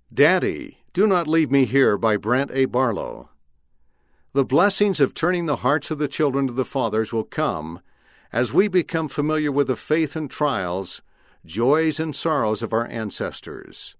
Daddy, Do Not Leave Me Here by Brent A. Barlow. The blessings of turning the hearts of the children to the fathers will come as we become familiar with the faith and trials, joys and sorrows of our ancestors.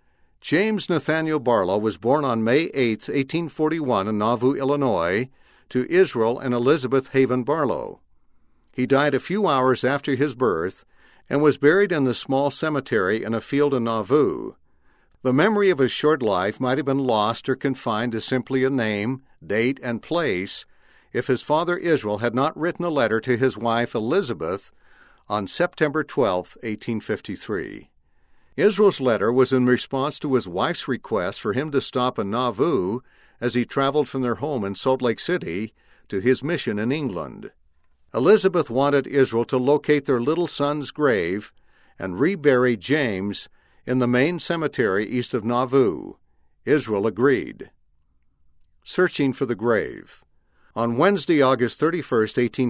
James Nathaniel Barlow was born on May 8, 1841 in Nauvoo, Illinois, to Israel and Elizabeth Haven Barlow. He died a few hours after his birth and was buried in a small cemetery in a field in Nauvoo. The memory of his short life might have been lost or confined to simply a name, date, and place if his father Israel had not written a letter to his wife Elizabeth on September 12, 1853. Israel's letter was in response to his wife's request for him to stop in Nauvoo as he traveled from their home in Salt Lake City to his mission in England. Elizabeth wanted Israel to locate their little son's grave and rebury James in the main cemetery east of Nauvoo. Israel agreed. Searching for the grave. On Wednesday, August 31,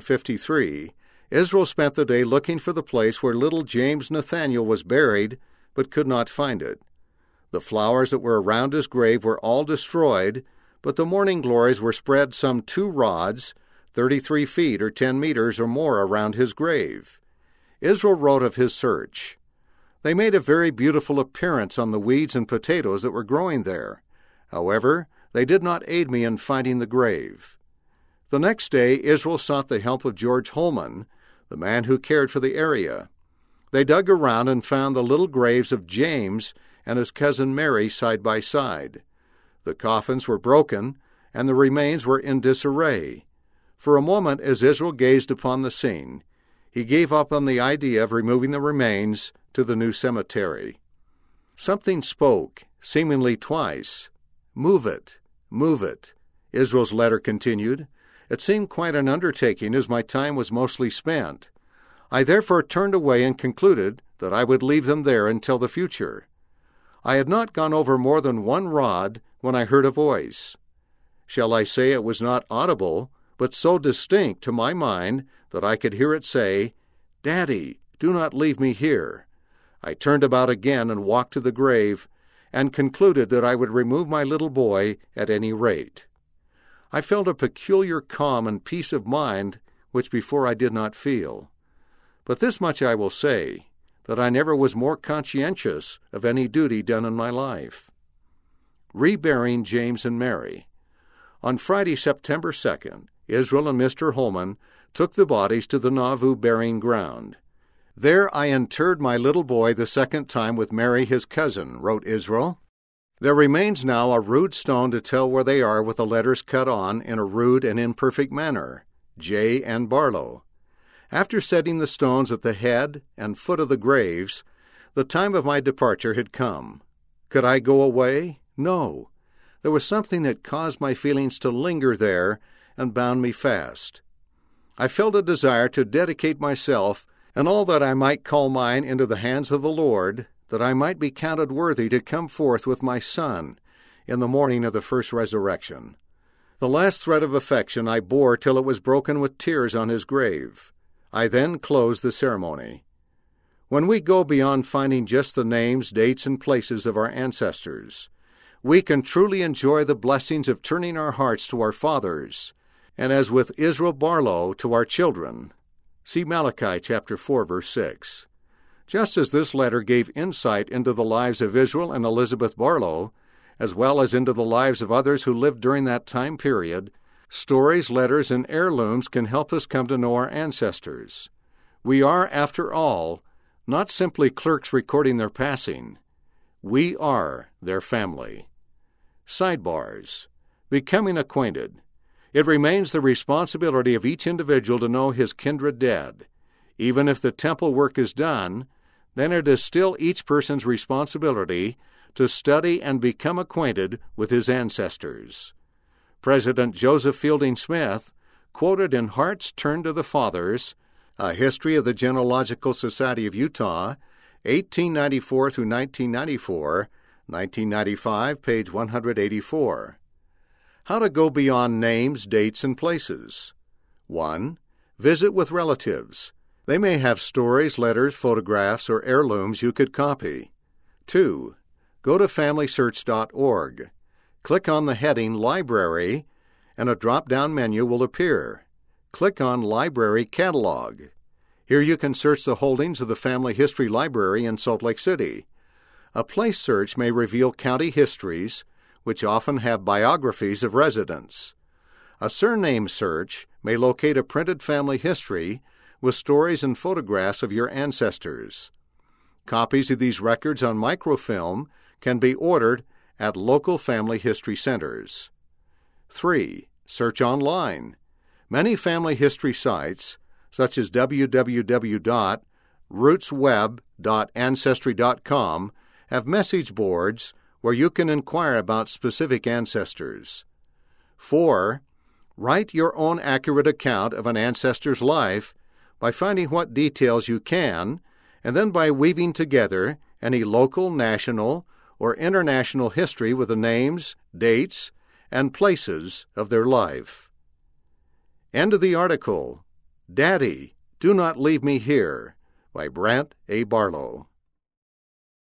1853, Israel spent the day looking for the place where little James Nathaniel was buried, but could not find it. The flowers that were around his grave were all destroyed, but the morning glories were spread some 2 rods, 33 feet or 10 meters or more around his grave. Israel wrote of his search. They made a very beautiful appearance on the weeds and potatoes that were growing there. However, they did not aid me in finding the grave. The next day, Israel sought the help of George Holman, the man who cared for the area. They dug around and found the little graves of James and his cousin Mary side by side. The coffins were broken, and the remains were in disarray. For a moment, as Israel gazed upon the scene, he gave up on the idea of removing the remains to the new cemetery. Something spoke, seemingly twice. "Move it, move it," Israel's letter continued. It seemed quite an undertaking, as my time was mostly spent. I therefore turned away and concluded that I would leave them there until the future. I had not gone over more than 1 rod when I heard a voice. Shall I say it was not audible, but so distinct to my mind that I could hear it say, "Daddy, do not leave me here." I turned about again and walked to the grave, and concluded that I would remove my little boy at any rate. I felt a peculiar calm and peace of mind which before I did not feel. But this much I will say, that I never was more conscientious of any duty done in my life. Reburying James and Mary. On Friday, September 2nd, Israel and Mr. Holman took the bodies to the Nauvoo burying ground. "There I interred my little boy the second time with Mary his cousin," wrote Israel. "There remains now a rude stone to tell where they are with the letters cut on in a rude and imperfect manner, J. and Barlow. After setting the stones at the head and foot of the graves, the time of my departure had come. Could I go away? No. There was something that caused my feelings to linger there and bound me fast. I felt a desire to dedicate myself and all that I might call mine into the hands of the Lord, that I might be counted worthy to come forth with my son in the morning of the first resurrection. The last thread of affection I bore till it was broken with tears on his grave. I then closed the ceremony. When we go beyond finding just the names, dates, and places of our ancestors, we can truly enjoy the blessings of turning our hearts to our fathers, and as with Israel Barlow, to our children. See Malachi chapter 4, verse 6. Just as this letter gave insight into the lives of Israel and Elizabeth Barlow, as well as into the lives of others who lived during that time period, stories, letters, and heirlooms can help us come to know our ancestors. We are, after all, not simply clerks recording their passing. We are their family. Sidebars. Becoming acquainted. It remains the responsibility of each individual to know his kindred dead. Even if the temple work is done, then it is still each person's responsibility to study and become acquainted with his ancestors. President Joseph Fielding Smith, quoted in Hearts Turned to the Fathers, A History of the Genealogical Society of Utah, 1894 through 1994, 1995, page 184. How to go beyond names, dates, and places. 1. Visit with relatives. They may have stories, letters, photographs, or heirlooms you could copy. 2. go to FamilySearch.org. Click on the heading Library, and a drop-down menu will appear. Click on Library Catalog. Here you can search the holdings of the Family History Library in Salt Lake City. A place search may reveal county histories, which often have biographies of residents. A surname search may locate a printed family history with stories and photographs of your ancestors. Copies of these records on microfilm can be ordered at local family history centers. 3. Search online. Many family history sites, such as www.rootsweb.ancestry.com, have message boards where you can inquire about specific ancestors. 4. Write your own accurate account of an ancestor's life by finding what details you can, and then by weaving together any local, national, or international history with the names, dates, and places of their life. End of the article. Daddy, Do Not Leave Me Here by Brant A. Barlow.